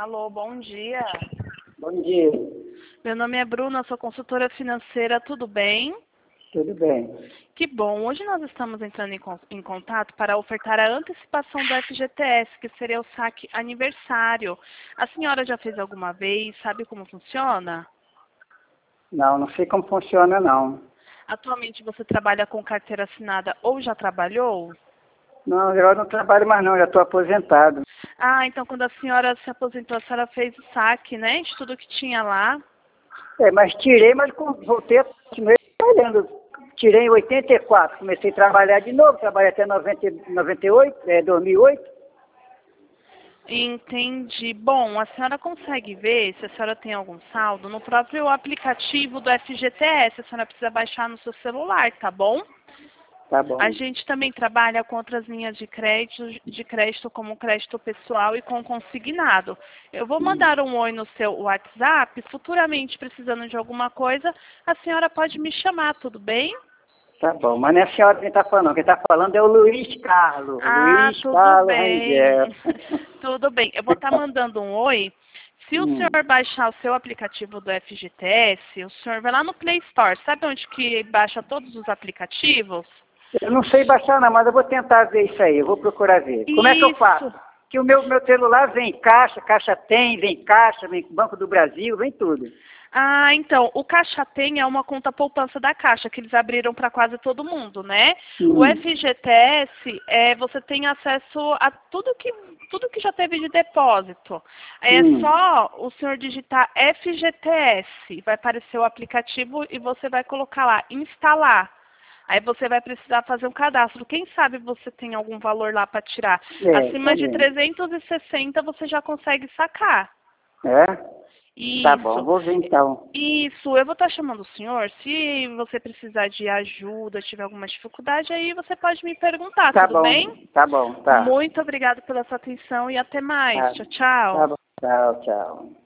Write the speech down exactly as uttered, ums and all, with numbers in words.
Alô, bom dia. Bom dia. Meu nome é Bruna, sou consultora financeira, tudo bem? Tudo bem. Que bom, hoje nós estamos entrando em, con- em contato para ofertar a antecipação do F G T S, que seria o saque aniversário. A senhora já fez alguma vez, sabe como funciona? Não, não sei como funciona, não. Atualmente você trabalha com carteira assinada ou já trabalhou? Não, eu não trabalho mais não, já estou aposentado. Ah, então quando a senhora se aposentou, a senhora fez o saque, né, de tudo que tinha lá. É, mas tirei, mas com- voltei a continuar trabalhando. Tirei em oitenta e quatro, comecei a trabalhar de novo, trabalhei até noventa, e- noventa e oito, é, dois mil e oito. Entendi. Bom, a senhora consegue ver se a senhora tem algum saldo no próprio aplicativo do F G T S. A senhora precisa baixar no seu celular, tá bom? Tá bom. A gente também trabalha com outras linhas de crédito, de crédito como crédito pessoal e com consignado. Eu vou Hum, mandar um oi no seu WhatsApp. Futuramente, precisando de alguma coisa, a senhora pode me chamar, tudo bem? tá bom, mas não é a senhora quem está falando, quem está falando é o Luiz Carlos, Ah, Luiz tudo Carlos bem. Rangel. Tudo bem. Eu vou estar mandando um oi. Se o Hum. senhor baixar o seu aplicativo do F G T S, o senhor vai lá no Play Store. Sabe onde que baixa todos os aplicativos? Eu não sei baixar não, mas eu vou tentar ver isso aí, eu vou procurar ver. Como é que eu faço? Isso. Que o meu, meu celular vem caixa, caixa tem, vem caixa, vem Banco do Brasil, vem tudo. Ah, então, o Caixa Tem é uma conta poupança da Caixa, que eles abriram para quase todo mundo, né? O Hum, F G T S, é, você tem acesso a tudo que, tudo que já teve de depósito. É hum, só o senhor digitar F G T S, vai aparecer o aplicativo e você vai colocar lá, instalar. Aí você vai precisar fazer um cadastro. Quem sabe você tem algum valor lá para tirar. é, tá Acima de bem. trezentos e sessenta você já consegue sacar. É? Tá bom, Isso. vou ver então. Isso, eu vou estar chamando o senhor. Se você precisar de ajuda, tiver alguma dificuldade, aí você pode me perguntar, Tá tudo bem? bom, tá bom, tá. Muito obrigada pela sua atenção e até mais. Tá, Tchau, tá tchau. bom, tchau, tchau.